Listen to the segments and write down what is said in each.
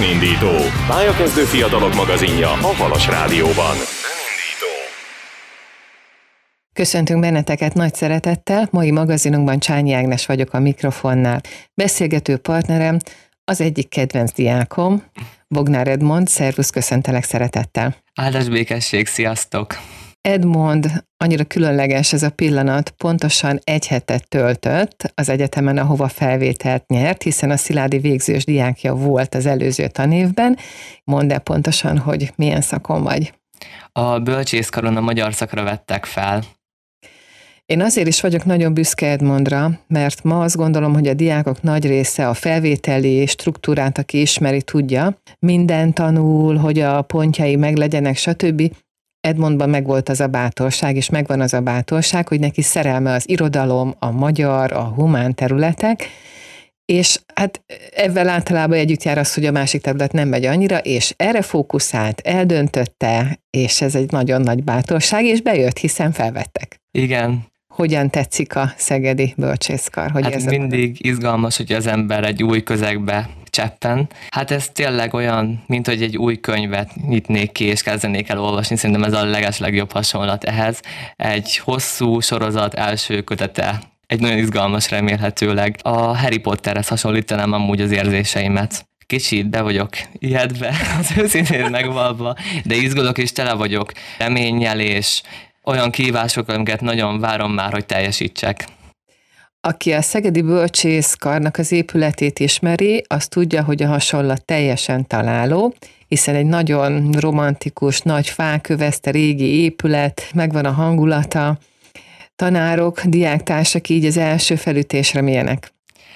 Önindító. Pályakezdő fiatalok magazinja a Halas Rádióban. Köszöntünk benneteket nagy szeretettel, mai magazinunkban Csányi Ágnes vagyok a mikrofonnál. Beszélgető partnerem az egyik kedvenc diákom, Bognár Edmond, szervusz, köszöntelek szeretettel. Áldás békesség, sziasztok! Edmond, annyira különleges ez a pillanat, pontosan egy hetet töltött az egyetemen, ahova felvételt nyert, hiszen a Sziládi végzős diákja volt az előző tanévben. Mondd el pontosan, hogy milyen szakon vagy. A bölcsészkaron a magyar szakra vettek fel. Én azért is vagyok nagyon büszke Edmondra, mert ma azt gondolom, hogy a diákok nagy része a felvételi struktúrát, aki ismeri, tudja, minden tanul, hogy a pontjai meglegyenek, stb. Edmondban megvolt az a bátorság, és megvan az a bátorság, hogy neki szerelme az irodalom, a magyar, a humán területek, és hát ezzel általában együtt jár az, hogy a másik terület nem megy annyira, és erre fókuszált, eldöntötte, és ez egy nagyon nagy bátorság, és bejött, hiszen felvettek. Igen. Hogyan tetszik a szegedi bölcsészkar? Hogy hát mindig izgalmas, hogy az ember egy új közegbe cseppen. Hát ez tényleg olyan, mint hogy egy új könyvet nyitnék ki, és kezdenék el olvasni. Szerintem ez a legeslegjobb hasonlat ehhez. Egy hosszú sorozat első kötete, egy nagyon izgalmas remélhetőleg. A Harry Potterhez hasonlítanám amúgy az érzéseimet. Kicsit be vagyok ijedve, az őszintén megvalva, de izgulok és tele vagyok reménnyel, és olyan kihívások, amiket nagyon várom már, hogy teljesítsek. Aki a szegedi bölcsészkarnak az épületét ismeri, az tudja, hogy a hasonlat teljesen találó, hiszen egy nagyon romantikus, nagy fáköveszte régi épület, megvan a hangulata. Tanárok, diáktársak így az első felütésre milyenek?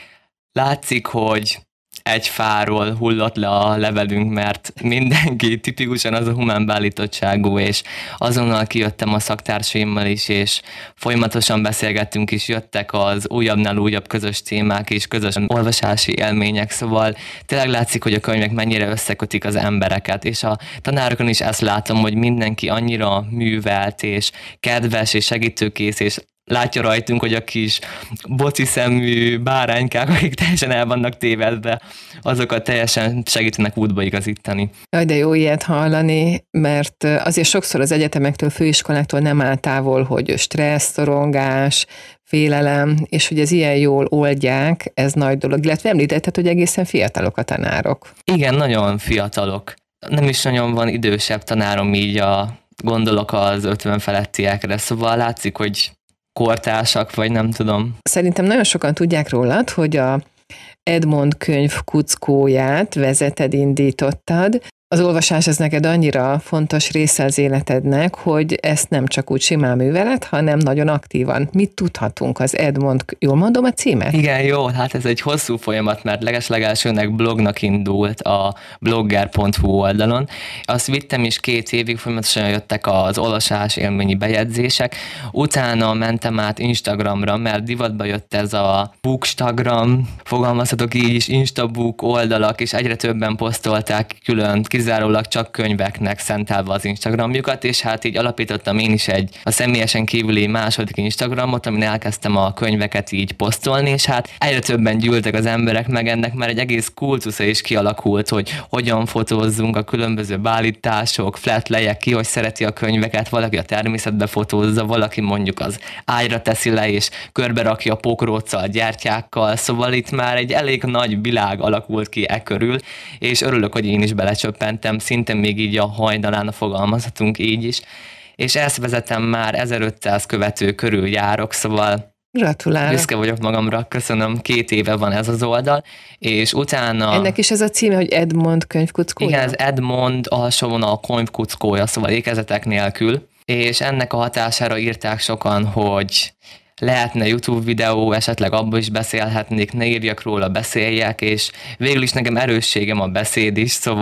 Látszik, hogy egy fáról hullott le a levelünk, mert mindenki tipikusan az a humán beállítottságú, és azonnal kijöttem a szaktársaimmal is, és folyamatosan beszélgettünk is, jöttek az újabbnál újabb közös témák és közös olvasási élmények, szóval tényleg látszik, hogy a könyvek mennyire összekötik az embereket, és a tanárokon is ezt látom, hogy mindenki annyira művelt, és kedves, és segítőkész, és látja rajtunk, hogy a kis boci szemű báránykák, akik teljesen el vannak tévedve, azokat teljesen segítenek útba igazítani. Jaj, de jó ilyet hallani, mert azért sokszor az egyetemektől, főiskoláktól nem áll távol, hogy stressz, szorongás, félelem, és hogy ez ilyen jól oldják, ez nagy dolog. Illetve említetted, hogy egészen fiatalok a tanárok. Igen, nagyon fiatalok. Nem is nagyon van idősebb tanárom, így gondolok az 50 felettiekre, szóval látszik, hogy kortársak, vagy nem tudom. Szerintem nagyon sokan tudják rólad, hogy a Edmond könyv kuckóját vezeted, indítottad. Az olvasás ez neked annyira fontos része az életednek, hogy ezt nem csak úgy simán műveled, hanem nagyon aktívan. Mit tudhatunk az Edmond, jól mondom a címet? Igen, jó, hát ez egy hosszú folyamat, mert legeslegelsőnek blognak indult a blogger.hu oldalon. Azt vittem is 2 évig, folyamatosan jöttek az olvasás élményi bejegyzések. Utána mentem át Instagramra, mert divatba jött ez a bookstagram, fogalmazhatok így is, instabook oldalak, és egyre többen posztolták külön, kizárólag csak könyveknek szentelve az Instagramjukat, és hát így alapítottam én is a személyesen kívüli második Instagramot, amin elkezdtem a könyveket így posztolni, és hát egyre többen gyűltek az emberek, meg ennek már egy egész kultusza is kialakult, hogy hogyan fotózzunk, a különböző beállítások, flat lejek, ki hogy szereti a könyveket, valaki a természetbe fotózza, valaki mondjuk az ágyra teszi le, és körbe rakja a pokróccal, gyertyákkal, szóval itt már egy elég nagy világ alakult ki körül, és örülök, hogy én is belecsöppentem, szinte még így a hajnalán fogalmazhatunk így is, és ezt vezetem már 1500 követő körül járok, szóval gratulálok. Büszke vagyok magamra, köszönöm, 2 éve van ez az oldal, és utána... Ennek is ez a címe, hogy Edmond könyvkuckója? Igen, ez Edmond alsóvonal könyvkuckója, szóval ékezetek nélkül, és ennek a hatására írták sokan, hogy lehetne YouTube videó, esetleg abból is beszélhetnék, ne írjak róla, beszéljek, és végül is nekem erősségem a beszéd is, szóval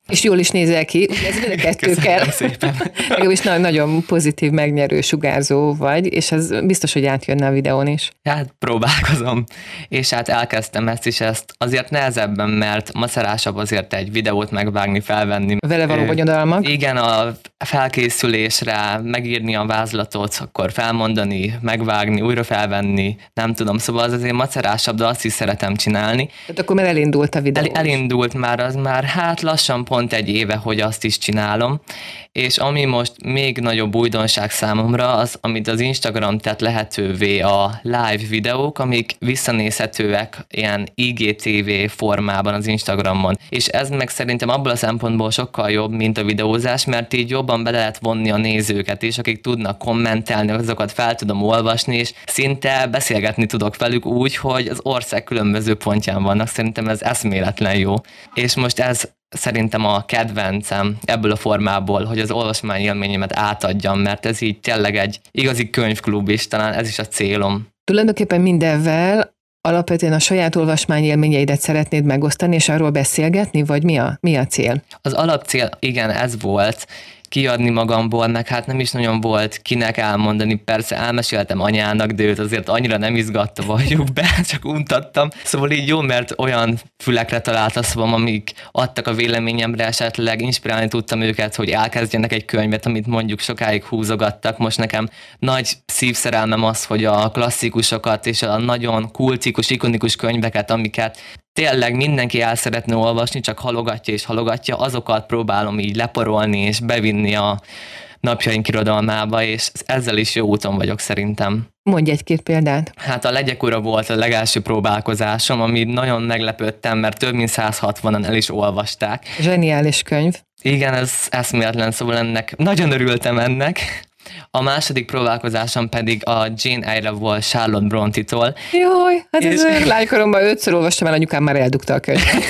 És jól is nézel ki, ugye ez mind a kettő kell. Legalábbis nagyon pozitív, megnyerő, sugárzó vagy, és ez biztos, hogy átjönne a videón is. Hát próbálkozom, és hát elkezdtem ezt azért nehezebben, mert macerásabb azért egy videót megvágni, felvenni. Vele való bonyodalmak. Igen, a felkészülésre, megírni a vázlatot, akkor felmondani, megvágni, újra felvenni, nem tudom, szóval az azért macerásabb, de azt is szeretem csinálni. Tehát akkor már elindult a videó. Elindult már, az már hát lassan pont egy éve, hogy azt is csinálom, és ami most még nagyobb újdonság számomra, az, amit az Instagram tett lehetővé a live videók, amik visszanézhetőek ilyen IGTV formában az Instagramon. És ez meg szerintem abból a szempontból sokkal jobb, mint a videózás, mert így jobban bele lehet vonni a nézőket is, akik tudnak kommentelni, azokat fel tudom olvasni, és szinte beszélgetni tudok velük úgy, hogy az ország különböző pontján vannak. Szerintem ez eszméletlen jó. És most ez szerintem a kedvencem ebből a formából, hogy az olvasmányélményemet átadjam, mert ez így tényleg egy igazi könyvklub is, talán ez is a célom. Tulajdonképpen mindenvel alapvetően a saját olvasmányélményeidet szeretnéd megosztani, és arról beszélgetni, vagy mi a cél? Az alapcél, igen, ez volt, kiadni magamból, meg hát nem is nagyon volt kinek elmondani, persze elmeséltem anyának, de őt azért annyira nem izgatta, valljuk be, csak untattam. Szóval így jó, mert olyan fülekre talált a szavam, amik adtak a véleményemre, esetleg inspirálni tudtam őket, hogy elkezdjenek egy könyvet, amit mondjuk sokáig húzogattak. Most nekem nagy szívszerelmem az, hogy a klasszikusokat és a nagyon kultikus, ikonikus könyveket, amiket tényleg mindenki el szeretne olvasni, csak halogatja és halogatja, azokat próbálom így leporolni és bevinni a napjaink irodalmába, és ezzel is jó úton vagyok szerintem. Mondj egy-két példát. Hát a Legyek ura volt a legelső próbálkozásom, ami nagyon meglepődtem, mert több mint 160-an el is olvasták. Zseniális könyv. Igen, ez eszméletlen, szóval ennek nagyon örültem ennek. A második próbálkozásom pedig a Jane Eyre volt Charlotte Brontë-tól. Jaj, hát ez olyan lánykoromban 5-ször olvastam el, anyukám már eldugta a könyvet.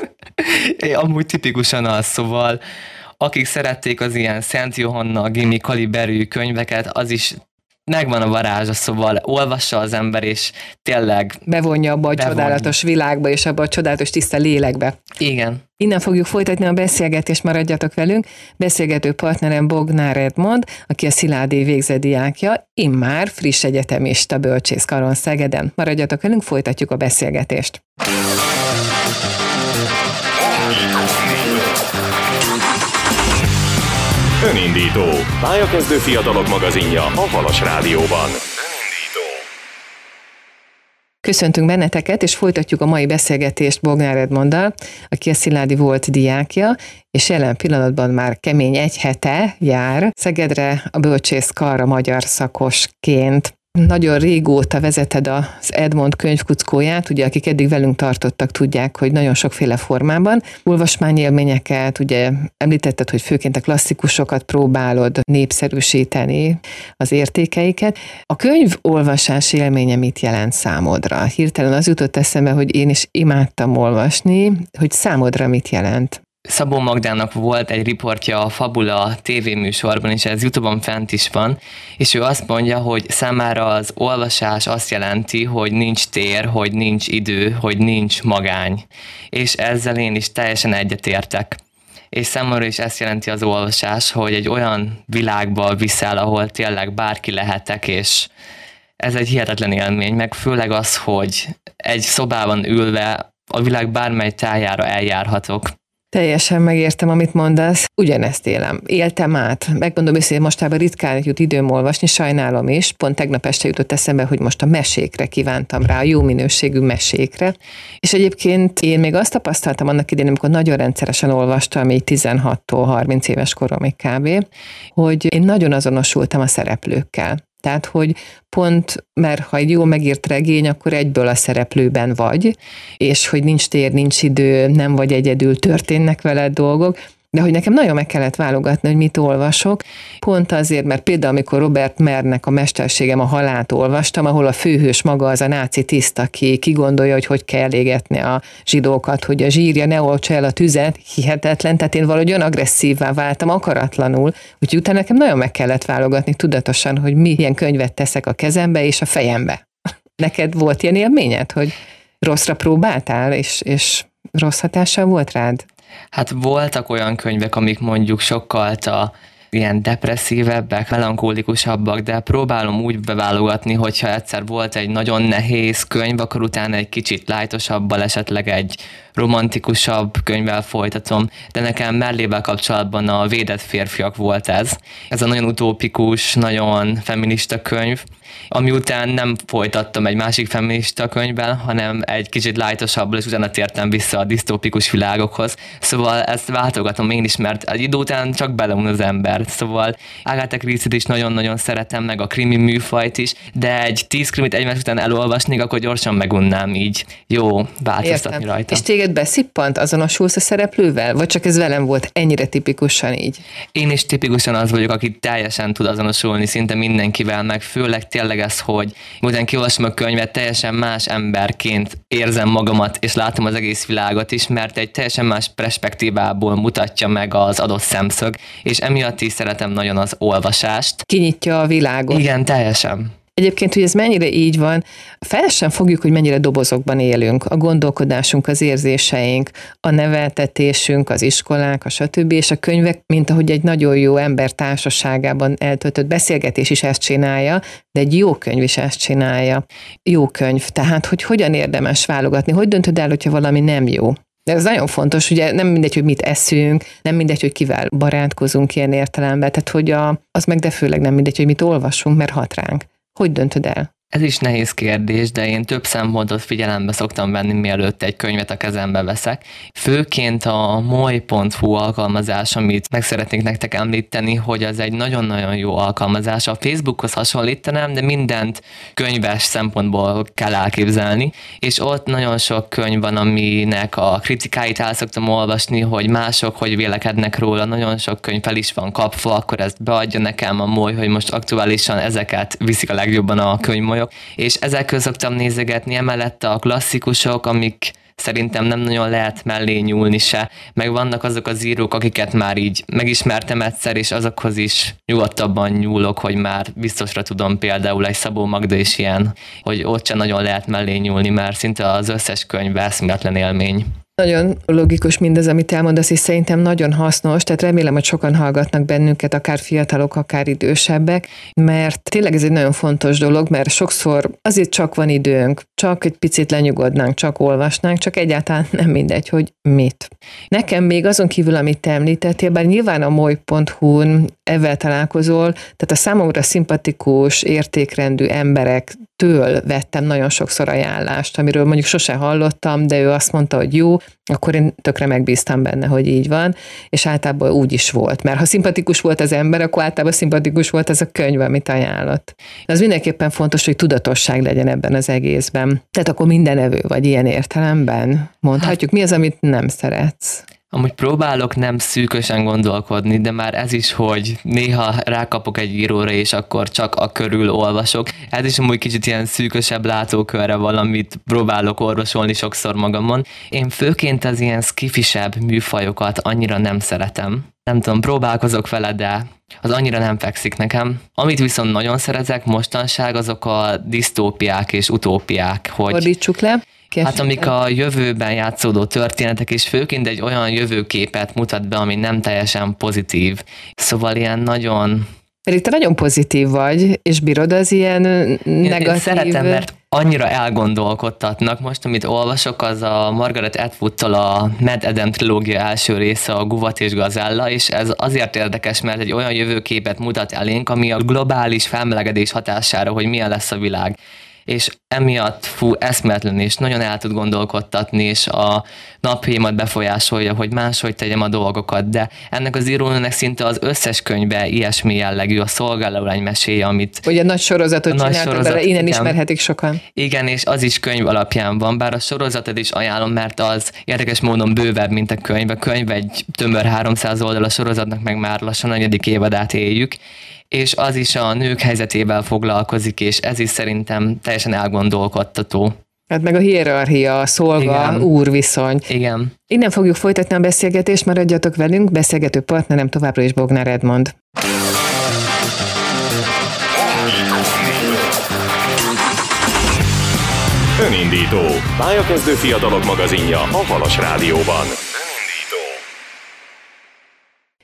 Amúgy tipikusan az, szóval akik szerették az ilyen Szent Johanna, Gimi kaliberű könyveket, az is megvan a varázsa, szóval olvassa az ember, és tényleg bevonja abba a csodálatos világba, és abba a csodálatos tiszta lélekbe. Igen. Innen fogjuk folytatni a beszélgetést, maradjatok velünk. Beszélgető partnerem Bognár Edmond, aki a Szilády végzett-diákja, immár friss egyetemista bölcsészkaron Szegeden. Maradjatok velünk, folytatjuk a beszélgetést. Önindító. Pályakezdő fiatalok magazinja a Halas Rádióban. Köszöntünk benneteket, és folytatjuk a mai beszélgetést Bognár Edmonddal, aki a Szilády volt diákja, és jelen pillanatban már kemény egy hete jár Szegedre a bölcsészkarra magyar szakosként. Nagyon régóta vezeted az Edmond könyvkuckóját, ugye akik eddig velünk tartottak, tudják, hogy nagyon sokféle formában. Olvasmányélményeket, ugye említetted, hogy főként a klasszikusokat próbálod népszerűsíteni, az értékeiket. A könyvolvasás élménye mit jelent számodra? Hirtelen az jutott eszembe, hogy én is imádtam olvasni, hogy számodra mit jelent? Szabó Magdának volt egy riportja a Fabula tévéműsorban, és ez YouTube-on fent is van, és ő azt mondja, hogy számára az olvasás azt jelenti, hogy nincs tér, hogy nincs idő, hogy nincs magány. És ezzel én is teljesen egyetértek. És számomra is ezt jelenti az olvasás, hogy egy olyan világba viszel, ahol tényleg bárki lehetek, és ez egy hihetetlen élmény, meg főleg az, hogy egy szobában ülve a világ bármely tájára eljárhatok. Teljesen megértem, amit mondasz. Ugyanezt éltem át. Megmondom őszintén, mostában ritkán jut időm olvasni, sajnálom is. Pont tegnap este jutott eszembe, hogy most a mesékre kívántam rá, a jó minőségű mesékre. És egyébként én még azt tapasztaltam annak idején, amikor nagyon rendszeresen olvastam, így 16-tól 30 éves koromig kb., hogy én nagyon azonosultam a szereplőkkel. Tehát, hogy pont, mert ha egy jó megírt regény, akkor egyből a szereplőben vagy, és hogy nincs tér, nincs idő, nem vagy egyedül, történnek veled dolgok, de hogy nekem nagyon meg kellett válogatni, hogy mit olvasok, pont azért, mert például amikor Robert Mernek a Mesterségem a halált olvastam, ahol a főhős maga az a náci tiszt, aki kigondolja, hogy kell égetni a zsidókat, hogy a zsírja ne oltsa el a tüzet, hihetetlen, tehát én valahogy olyan agresszívvá váltam akaratlanul, úgyhogy utána nekem nagyon meg kellett válogatni tudatosan, hogy milyen könyvet teszek a kezembe és a fejembe. Neked volt ilyen élményed, hogy rosszra próbáltál, és rossz hatással volt rád? Hát voltak olyan könyvek, amik mondjuk sokkal ilyen depresszívebbek, melankólikusabbak, de próbálom úgy beválogatni, hogyha egyszer volt egy nagyon nehéz könyv, akkor utána egy kicsit lightosabbal, esetleg egy romantikusabb könyvvel folytatom, de nekem Merlével kapcsolatban a Védett férfiak volt ez. Ez a nagyon utópikus, nagyon feminista könyv, ami után nem folytattam egy másik feminista könyvben, hanem egy kicsit lightosabbal, és utána tértem vissza a disztópikus világokhoz. Szóval ezt váltogatom én is, mert egy idő után csak beleun az ember. Szóval Agatha Christie-t is nagyon-nagyon szeretem, meg a krimi műfajt is, de egy 10 krimit egymás után elolvasnék, akkor gyorsan megunnám így. Jó, változtatni rajta. És téged beszippant, azonosulsz a szereplővel? Vagy csak ez velem volt ennyire tipikusan így? Én is tipikusan az vagyok, aki teljesen tud azonosulni szinte mindenkivel, meg főleg tényleg ez, hogy miután kiolvasom a könyvet, teljesen más emberként érzem magamat, és látom az egész világot is, mert egy teljesen más perspektívából mutatja meg az adott szemszög, és emiatt is szeretem nagyon az olvasást. Kinyitja a világot. Igen, teljesen. Egyébként, hogy ez mennyire így van, fel sem fogjuk, hogy mennyire dobozokban élünk. A gondolkodásunk, az érzéseink, a neveltetésünk, az iskolák, a stb. És a könyvek, mint ahogy egy nagyon jó ember társaságában eltöltött beszélgetés is ezt csinálja, de egy jó könyv is ezt csinálja. Jó könyv. Tehát, hogy hogyan érdemes válogatni, hogy döntöd el, hogyha valami nem jó. De ez nagyon fontos, ugye nem mindegy, hogy mit eszünk, nem mindegy, hogy kivel barátkozunk ilyen értelemben, tehát hogy az meg de főleg nem mindegy, hogy mit olvasunk, mert hat ránk. Hogy döntöd el? Ez is nehéz kérdés, de én több szempontot figyelembe szoktam venni, mielőtt egy könyvet a kezembe veszek. Főként a moly.hu alkalmazás, amit meg szeretnék nektek említeni, hogy az egy nagyon-nagyon jó alkalmazás. A Facebookhoz hasonlítanám, de mindent könyves szempontból kell elképzelni, és ott nagyon sok könyv van, aminek a kritikáit el szoktam olvasni, hogy mások hogy vélekednek róla, nagyon sok könyv fel is van kapva, akkor ezt beadja nekem a moly, hogy most aktuálisan ezeket viszik a legjobban a könyvmolyok, és ezekkel szoktam nézegetni, emellett a klasszikusok, amik szerintem nem nagyon lehet mellé nyúlni se, meg vannak azok az írók, akiket már így megismertem egyszer, és azokhoz is nyugodtabban nyúlok, hogy már biztosra tudom, például egy Szabó Magda is ilyen, hogy ott sem nagyon lehet mellé nyúlni, mert szinte az összes könyv eszméletlen élmény. Nagyon logikus mindez, amit elmondasz, és szerintem nagyon hasznos, tehát remélem, hogy sokan hallgatnak bennünket, akár fiatalok, akár idősebbek, mert tényleg ez egy nagyon fontos dolog, mert sokszor azért csak van időnk, csak egy picit lenyugodnánk, csak olvasnánk, csak egyáltalán nem mindegy, hogy mit. Nekem még azon kívül, amit te említettél, bár nyilván a moly.hu-n ezzel találkozol, tehát a számomra szimpatikus, értékrendű emberektől vettem nagyon sokszor ajánlást, amiről mondjuk sose hallottam, de ő azt mondta, hogy jó, akkor én tökre megbíztam benne, hogy így van, és általában úgy is volt. Mert ha szimpatikus volt az ember, akkor általában szimpatikus volt az a könyv, amit ajánlott. De az mindenképpen fontos, hogy tudatosság legyen ebben az egészben. Tehát akkor mindenevő vagy ilyen értelemben mondhatjuk, mi az, amit nem szeretsz? Amúgy próbálok nem szűkösen gondolkodni, de már ez is, hogy néha rákapok egy íróra, és akkor csak a körül olvasok. Ez is amúgy kicsit ilyen szűkösebb látókörre valamit próbálok orvosolni sokszor magamon. Én főként az ilyen skifisebb műfajokat annyira nem szeretem. Nem tudom, próbálkozok vele, de az annyira nem fekszik nekem. Amit viszont nagyon szeretek mostanság, azok a disztópiák és utópiák. Fordítsuk le. Hát amik a jövőben játszódó történetek, és főként egy olyan jövőképet mutat be, ami nem teljesen pozitív. Szóval ilyen nagyon... Pedig te nagyon pozitív vagy, és bírod az ilyen negatív... Én szeretem, mert annyira elgondolkodtatnak. Most, amit olvasok, az a Margaret Atwood-tól a Mad Eden trilógia első része, a Guvat és Gazella, és ez azért érdekes, mert egy olyan jövőképet mutat elénk, ami a globális felmelegedés hatására, hogy milyen lesz a világ. És emiatt eszméletlen, és nagyon el tud gondolkodtatni, és a napjaimat befolyásolja, hogy máshogy tegyem a dolgokat, de ennek az írónőnek szinte az összes könyve ilyesmi jellegű, a Szolgálólány meséje, amit... Ugye nagy sorozatot csináltak bele, innen ismerhetik sokan. Igen, és az is könyv alapján van, bár a sorozatot is ajánlom, mert az érdekes módon bővebb, mint a könyv. A könyv egy tömör 300 oldal, a sorozatnak meg már lassan a 4. évadát éljük, és az is a nők helyzetével foglalkozik, és ez is szerintem teljesen elgondolkodtató. Hát meg a hierarchia, a szolga-úr viszony. Igen. Innen fogjuk folytatni a beszélgetést, maradjatok velünk, beszélgető partnerem továbbra is Bognár Edmond. Önindító. Pályakezdő fiatalok magazinja a Halas Rádióban.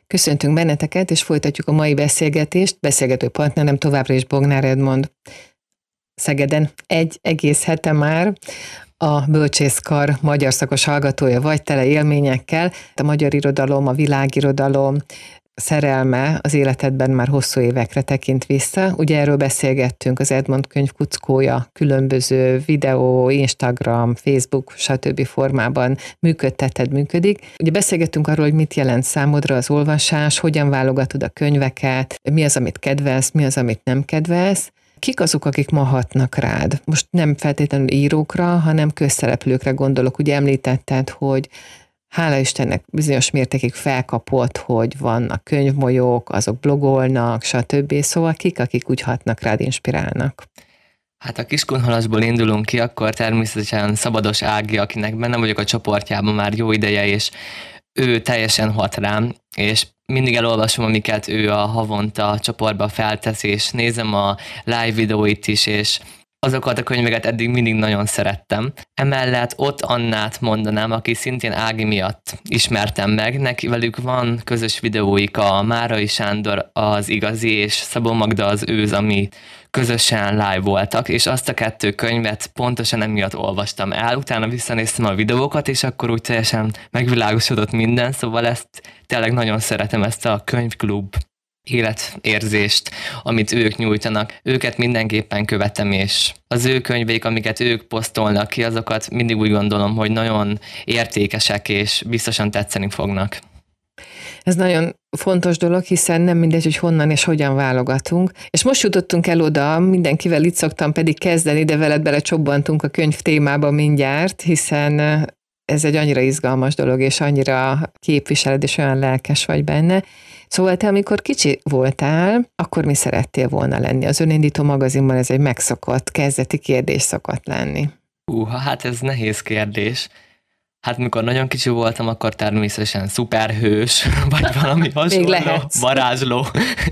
Köszöntünk benneteket, és folytatjuk a mai beszélgetést. Beszélgető partnerem továbbra is Bognár Edmond. Szegeden egy egész hete már a Bölcsészkar magyar szakos hallgatója vagy, tele élményekkel. A magyar irodalom, a világirodalom szerelme az életedben már hosszú évekre tekint vissza. Ugye erről beszélgettünk, az Edmond könyv kuckója különböző videó, Instagram, Facebook, stb. Formában működik. Ugye beszélgettünk arról, hogy mit jelent számodra az olvasás, hogyan válogatod a könyveket, mi az, amit kedvelsz, mi az, amit nem kedvelsz. Kik azok, akik ma hatnak rád? Most nem feltétlenül írókra, hanem közszereplőkre gondolok. Ugye említetted, hogy hála Istennek bizonyos mértékig felkapott, hogy vannak könyvmolyók, azok blogolnak, stb. Szóval kik, akik úgy hatnak rád, inspirálnak? Hát a Kiskunhalasból indulunk ki, akkor természetesen Szabados Ági, akinek benne vagyok a csoportjában már jó ideje, és ő teljesen hat rám, és mindig elolvasom, amiket ő a havonta csoportba feltesz, és nézem a live videóit is, és azokat a könyveket eddig mindig nagyon szerettem. Emellett Ott Annát mondanám, aki szintén Ági miatt ismertem meg. Neki velük van közös videóik, a Márai Sándor az igazi, és Szabó Magda az őz, ami közösen live voltak, és azt a 2 könyvet pontosan emiatt olvastam el. Utána visszanéztem a videókat, és akkor úgy teljesen megvilágosodott minden, szóval ezt tényleg nagyon szeretem, ezt a könyvklub életérzést, amit ők nyújtanak. Őket mindenképpen követem, és az ő könyveik, amiket ők posztolnak ki, azokat mindig úgy gondolom, hogy nagyon értékesek, és biztosan tetszeni fognak. Ez nagyon fontos dolog, hiszen nem mindegy, hogy honnan és hogyan válogatunk. És most jutottunk el oda, mindenkivel itt szoktam pedig kezdeni, de veled belecsobbantunk a könyv témába mindjárt, hiszen ez egy annyira izgalmas dolog, és annyira képviseled, és olyan lelkes vagy benne. Szóval te, amikor kicsi voltál, akkor mi szerettél volna lenni? Az Önindító magazinban ez egy megszokott, kezdeti kérdés szokott lenni. Hát ez nehéz kérdés. Hát mikor nagyon kicsi voltam, akkor természetesen szuperhős, vagy valami hasonló, varázsló.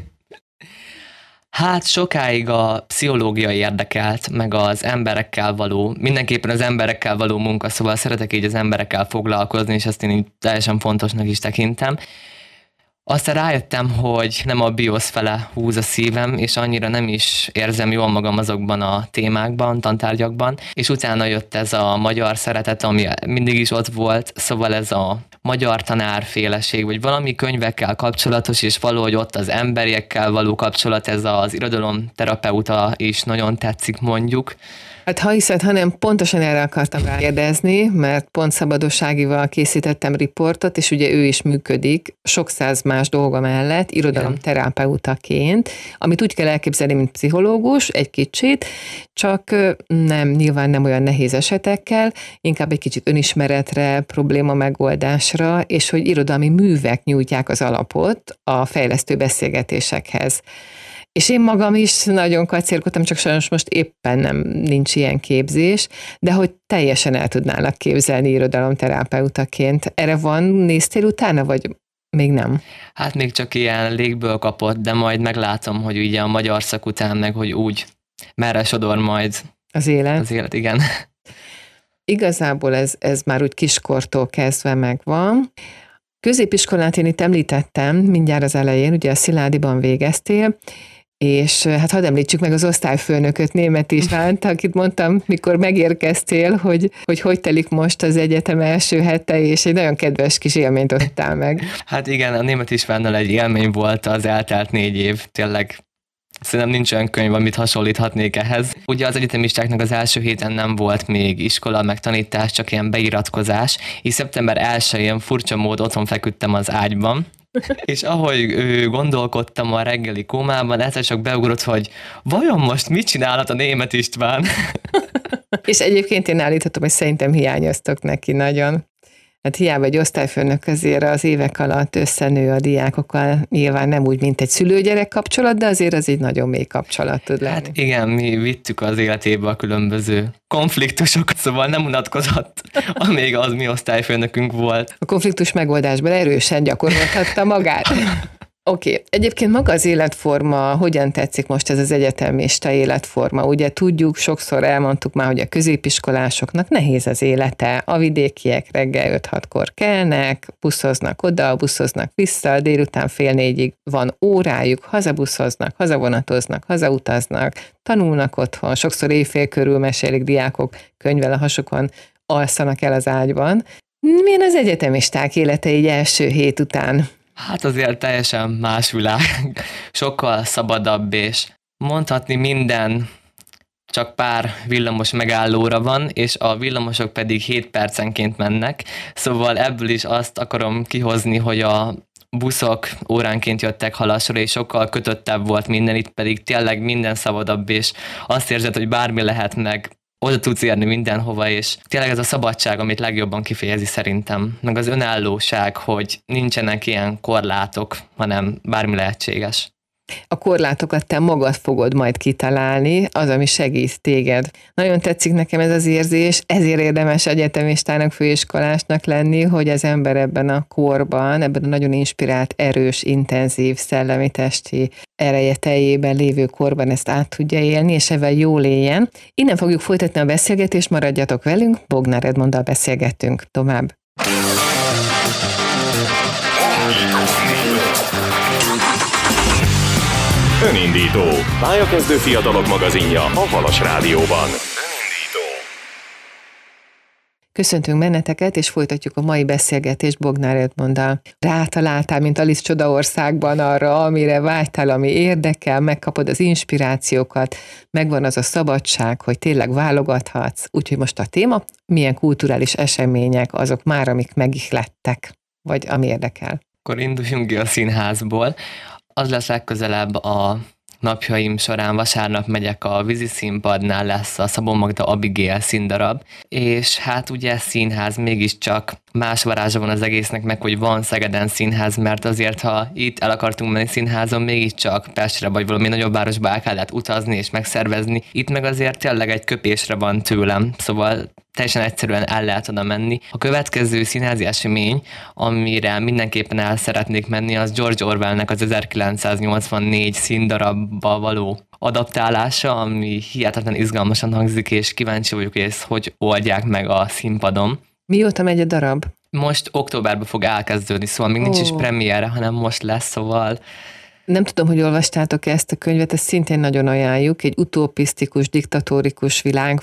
Hát sokáig a pszichológia érdekelt, meg az emberekkel való, mindenképpen az emberekkel való munka, szóval szeretek így az emberekkel foglalkozni, és ezt én így teljesen fontosnak is tekintem. Aztán rájöttem, hogy nem a biosz fele húz a szívem, és annyira nem is érzem jól magam azokban a témákban, tantárgyakban, és utána jött ez a magyar szeretet, ami mindig is ott volt, szóval ez a magyar tanárféleség, vagy valami könyvekkel kapcsolatos, és valahogy ott az emberiekkel való kapcsolat, ez az irodalomterapeuta is nagyon tetszik, mondjuk. Hát ha hiszed, hanem pontosan erre akartam rákérdezni, mert pont Szabados Ágival készítettem riportot, és ugye ő is működik sok száz más dolga mellett, irodalomterapeutaként, amit úgy kell elképzelni, mint pszichológus, egy kicsit, csak nyilván nem olyan nehéz esetekkel, inkább egy kicsit önismeretre, probléma megoldásra, és hogy irodalmi művek nyújtják az alapot a fejlesztő beszélgetésekhez. És én magam is nagyon kacérkodtam, csak sajnos most éppen nincs ilyen képzés, de hogy teljesen el tudnálak képzelni irodalomterapeutaként. Erre néztél utána, vagy még nem? Hát még csak ilyen légből kapott, de majd meglátom, hogy ugye a magyar szak után meg, hogy úgy merre sodor majd az élet. Az élet, igen. Igazából ez már úgy kiskortól kezdve megvan. Középiskolát én itt említettem mindjárt az elején, ugye a Sziládiban végeztél, és hát hadd említsük meg az osztályfőnököt, Németh Istvánt, akit mondtam, mikor megérkeztél, hogy telik most az egyetem első hete, és egy nagyon kedves kis élményt osztál meg. Hát igen, a Németh Istvánnal egy élmény volt az eltelt 4 év, tényleg. Szerintem nincs olyan könyv, amit hasonlíthatnék ehhez. Ugye az egyetemistáknak az első héten nem volt még iskola, meg tanítás, csak ilyen beiratkozás, és szeptember 1-én furcsa mód otthon feküdtem az ágyban, és ahogy gondolkodtam a reggeli kómában, egyszer csak beugrott, hogy vajon most mit csinálhat a Németh István? És egyébként én állíthatom, hogy szerintem hiányoztok neki nagyon. Hát hiába egy osztályfőnök azért az évek alatt összenő a diákokkal, nyilván nem úgy, mint egy szülő-gyerek kapcsolat, de azért az egy nagyon mély kapcsolat tud lenni. Hát igen, mi vittük az életébe a különböző konfliktusokat, szóval nem unatkozott, amíg az mi osztályfőnökünk volt. A konfliktus megoldásban erősen gyakorolhatta magát. Oké. Egyébként maga az életforma, hogyan tetszik most ez az egyetemista életforma? Ugye tudjuk, sokszor elmondtuk már, hogy a középiskolásoknak nehéz az élete. A vidékiek reggel 5-6-kor kelnek, buszoznak oda, buszoznak vissza, délután 3:30 van órájuk, hazabuszoznak, hazavonatoznak, hazautaznak, tanulnak otthon, sokszor éjfél körül mesélik diákok, könyvvel a hasukon alszanak el az ágyban. Milyen az egyetemisták élete így első hét után? Hát azért teljesen más világ, sokkal szabadabb, és mondhatni minden csak pár villamos megállóra van, és a villamosok pedig 7 percenként mennek, szóval ebből is azt akarom kihozni, hogy a buszok óránként jöttek halasra, és sokkal kötöttebb volt minden, itt pedig tényleg minden szabadabb, és azt érzed, hogy bármi lehet, meg oda tudsz érni mindenhova, és tényleg ez a szabadság, amit legjobban kifejezi szerintem, meg az önállóság, hogy nincsenek ilyen korlátok, hanem bármi lehetséges. A korlátokat te magad fogod majd kitalálni, az, ami segít téged. Nagyon tetszik nekem ez az érzés, ezért érdemes egyetemistának, főiskolásnak lenni, hogy az ember ebben a korban, ebben a nagyon inspirált, erős, intenzív, szellemi, testi ereje teljében lévő korban ezt át tudja élni, és ebben jól éljen. Innen fogjuk folytatni a beszélgetést, maradjatok velünk, Bognár Edmonddal beszélgettünk tovább. Önindító. Pályakezdő fiatalok magazinja a Halas Rádióban. Köszöntünk benneteket, és folytatjuk a mai beszélgetést Bognár Edmonddal. Rátaláltál, mint Alice Csodaországban arra, amire vágytál, ami érdekel, megkapod az inspirációkat, megvan az a szabadság, hogy tényleg válogathatsz. Úgyhogy most a téma, milyen kulturális események azok már, amik megihlettek, vagy ami érdekel. Akkor induljunk ki a színházból. Az lesz legközelebb a napjaim során, vasárnap megyek a Vízi Színpadnál, lesz a Szabó Magda Abigail színdarab, és hát ugye színház, mégiscsak más varázsa van az egésznek, meg hogy van Szegeden színház, mert azért, ha itt el akartunk menni színházon, mégiscsak Pestre vagy valami nagyobb városba el kellett utazni és megszervezni, itt meg azért tényleg egy köpésre van tőlem, szóval teljesen egyszerűen el lehet oda menni. A következő színházi esemény, amire mindenképpen el szeretnék menni, az George Orwellnek az 1984 színdarabba való adaptálása, ami hihetetlen izgalmasan hangzik, és kíváncsi vagyok, hogy ezt hogy oldják meg a színpadon. Mióta megy a darab? Most októberben fog elkezdődni, szóval még nincs is premiére, hanem most lesz, szóval... Nem tudom, hogy olvastátok ezt a könyvet, ezt szintén nagyon ajánljuk, egy utopisztikus, diktatórikus világ,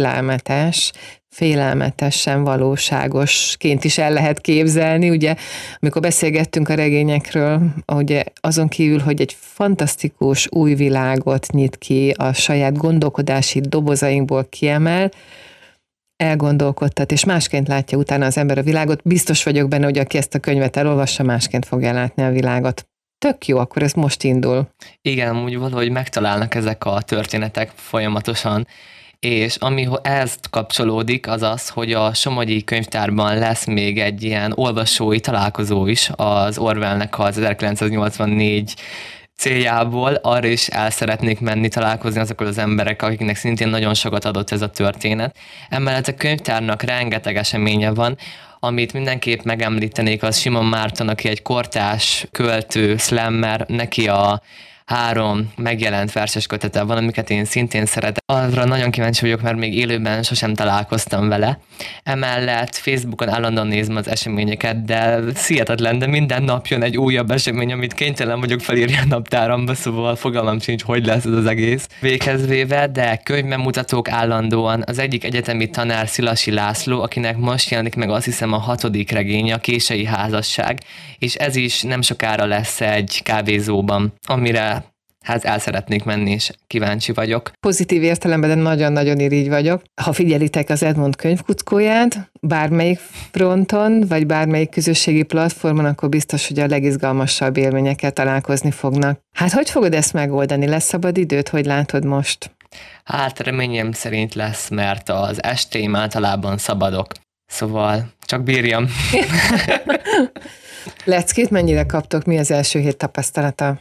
félelmetesen valóságosként is el lehet képzelni, ugye, amikor beszélgettünk a regényekről, ugye azon kívül, hogy egy fantasztikus új világot nyit ki, a saját gondolkodási dobozainkból kiemel, elgondolkodtat, és másként látja utána az ember a világot. Biztos vagyok benne, hogy aki ezt a könyvet elolvassa, másként fogja látni a világot. Tök jó, akkor ez most indul. Igen, úgy valahogy megtalálnak ezek a történetek folyamatosan, és ami ezt kapcsolódik, az az, hogy a Somogyi Könyvtárban lesz még egy ilyen olvasói találkozó is az Orwellnek az 1984 céljából, arra is el szeretnék menni találkozni azokkal az emberek, akiknek szintén nagyon sokat adott ez a történet. Emellett a könyvtárnak rengeteg eseménye van, amit mindenképp megemlítenék, az Simon Márton, aki egy kortárs költő, slammer, neki a 3 megjelent verses kötete van, amiket én szintén szeretem. Arra nagyon kíváncsi vagyok, mert még élőben sosem találkoztam vele. Emellett Facebookon állandóan nézem az eseményeket, de hihetetlen, de minden nap jön egy újabb esemény, amit kénytelen vagyok felírni a naptáramba, szóval fogalmam sincs, hogy lesz ez az egész véghez véve, de könyvbemutatók állandóan. Az egyik egyetemi tanár Szilasi László, akinek most jelenik meg azt hiszem a 6. regénye, a Kései házasság, és ez is nem sokára lesz egy kávézóban, amire hát el szeretnék menni, és kíváncsi vagyok. Pozitív értelemben, de nagyon-nagyon irigy vagyok. Ha figyelitek az Edmond könyvkuckóját, bármelyik fronton, vagy bármelyik közösségi platformon, akkor biztos, hogy a legizgalmasabb élményekkel találkozni fognak. Hát hogy fogod ezt megoldani? Lesz szabad időt? Hogy látod most? Hát reményem szerint lesz, mert az estéim általában szabadok. Szóval csak bírjam. Leckét mennyire kaptok? Mi az első hét tapasztalata?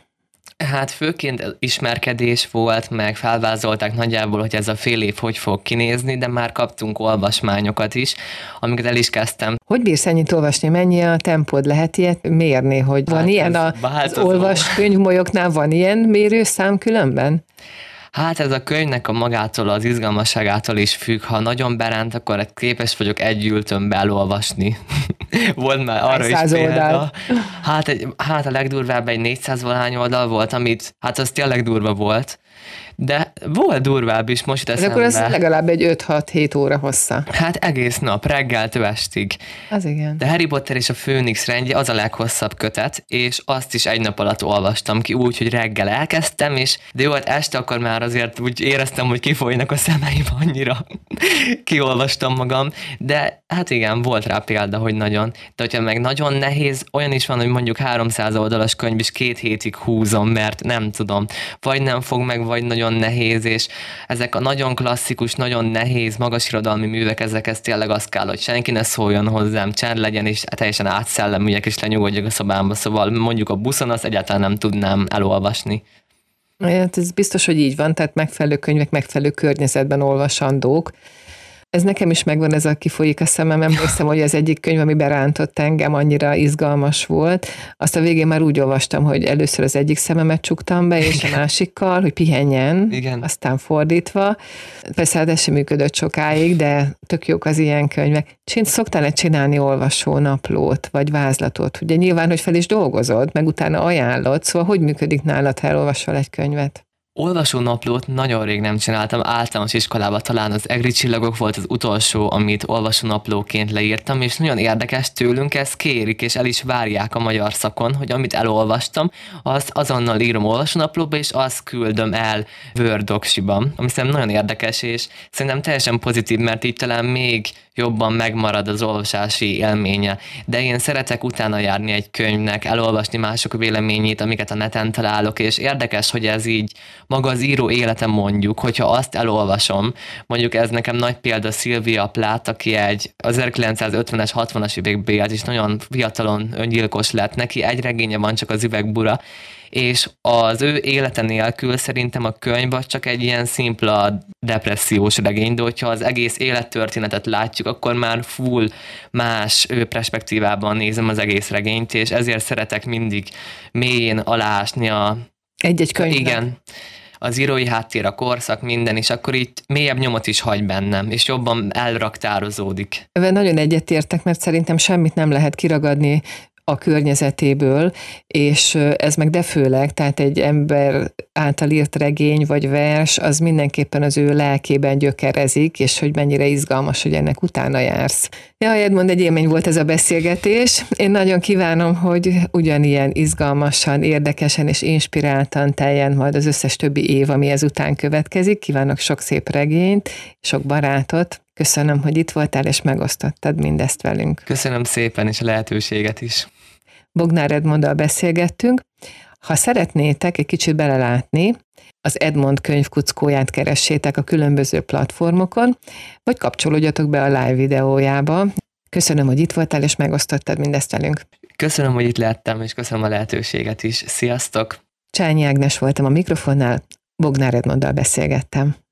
Hát főként ismerkedés volt, meg felvázolták nagyjából, hogy ez a fél év hogy fog kinézni, de már kaptunk olvasmányokat is, amiket el is kezdtem. Hogy bírsz ennyit olvasni? Mennyi a tempód? Lehet ilyet mérni, hogy van Hát ilyen az olvaskönyvmolyoknál, van ilyen mérőszám különben? Hát ez a könyvnek a magától, az izgalmasságától is függ. Ha nagyon beránt, akkor képes vagyok egy ültönbe elolvasni. Volt már arra is példa. Hát a legdurvább egy 400 valahány oldal volt, amit, hát az tényleg durva volt. De volt durvább is, most eszembe. Akkor ez legalább egy 5-6-7 óra hossza. Hát egész nap, reggeltől estig. Az igen. De Harry Potter és a Főnix rendje az a leghosszabb kötet, és azt is egy nap alatt olvastam ki, úgy, hogy reggel elkezdtem, de jó, hát este akkor már azért úgy éreztem, hogy kifolynak a szemeim, annyira kiolvastam magam, de hát igen, volt rá példa, hogy nagyon. De hogyha meg nagyon nehéz, olyan is van, hogy mondjuk 300 oldalas könyv is 2 hétig húzom, mert nem tudom, vagy nem fog meg, vagy nagyon nehéz, és ezek a nagyon klasszikus, nagyon nehéz, magasirodalmi művek, ezekhez tényleg az kell, hogy senki ne szóljon hozzám, csend legyen, és teljesen átszellemüljek, és lenyugodjak a szobámba, szóval mondjuk a buszon azt egyáltalán nem tudnám elolvasni. Hát ez biztos, hogy így van, tehát megfelelő könyvek, megfelelő környezetben olvasandók. Ez nekem is megvan, ez a kifolyik a szemem. Emlékszem, hogy az egyik könyv, ami berántott engem, annyira izgalmas volt. Azt a végén már úgy olvastam, hogy először az egyik szememet csuktam be, és a másikkal, hogy pihenjen, Igen. Aztán fordítva. Persze hát ez sem működött sokáig, de tök jók az ilyen könyvek. Szoktál-e csinálni olvasónaplót, vagy vázlatot? Ugye nyilván, hogy fel is dolgozod, meg utána ajánlod, szóval hogy működik nálad, ha elolvasol egy könyvet? Olvasónaplót nagyon rég nem csináltam, általános iskolában talán az EGRI csillagok volt az utolsó, amit olvasónaplóként leírtam, és nagyon érdekes, tőlünk ezt kérik, és el is várják a magyar szakon, hogy amit elolvastam, azt azonnal írom olvasónaplóba, és azt küldöm el Word doksiban, ami szerintem nagyon érdekes, és szerintem teljesen pozitív, mert így talán még jobban megmarad az olvasási élménye. De én szeretek utána járni egy könyvnek, elolvasni mások véleményét, amiket a neten találok, és érdekes, hogy ez így maga az író élete mondjuk, hogyha azt elolvasom, mondjuk ez nekem nagy példa Sylvia Plath, aki egy 1950-es, 60-as években élt, és nagyon fiatalon öngyilkos lett, neki egy regénye van, csak az Üvegbura, és az ő élete nélkül szerintem a könyv az csak egy ilyen szimpla depressziós regény, de hogyha az egész élettörténetet látjuk, akkor már full más perspektívában nézem az egész regényt, és ezért szeretek mindig mélyén aláásni egy-egy könyvnek. Igen. Az írói háttér, a korszak, minden, és akkor itt mélyebb nyomot is hagy bennem, és jobban elraktározódik. Ebben nagyon egyetértek, mert szerintem semmit nem lehet kiragadni a környezetéből, és ez meg de főleg, tehát egy ember által írt regény vagy vers, az mindenképpen az ő lelkében gyökerezik, és hogy mennyire izgalmas, hogy ennek utána jársz. Jaj, Edmond, egy élmény volt ez a beszélgetés. Én nagyon kívánom, hogy ugyanilyen izgalmasan, érdekesen és inspiráltan teljen majd az összes többi év, ami ezután következik. Kívánok sok szép regényt, sok barátot. Köszönöm, hogy itt voltál, és megosztottad mindezt velünk. Köszönöm szépen, és a lehetőséget is. Bognár Edmonddal beszélgettünk. Ha szeretnétek egy kicsit belelátni, az Edmond könyvkuckóját keressétek a különböző platformokon, vagy kapcsolódjatok be a live videójába. Köszönöm, hogy itt voltál, és megosztottad mindezt velünk. Köszönöm, hogy itt lettem, és köszönöm a lehetőséget is. Sziasztok! Csányi Ágnes voltam a mikrofonnál, Bognár Edmonddal beszélgettem.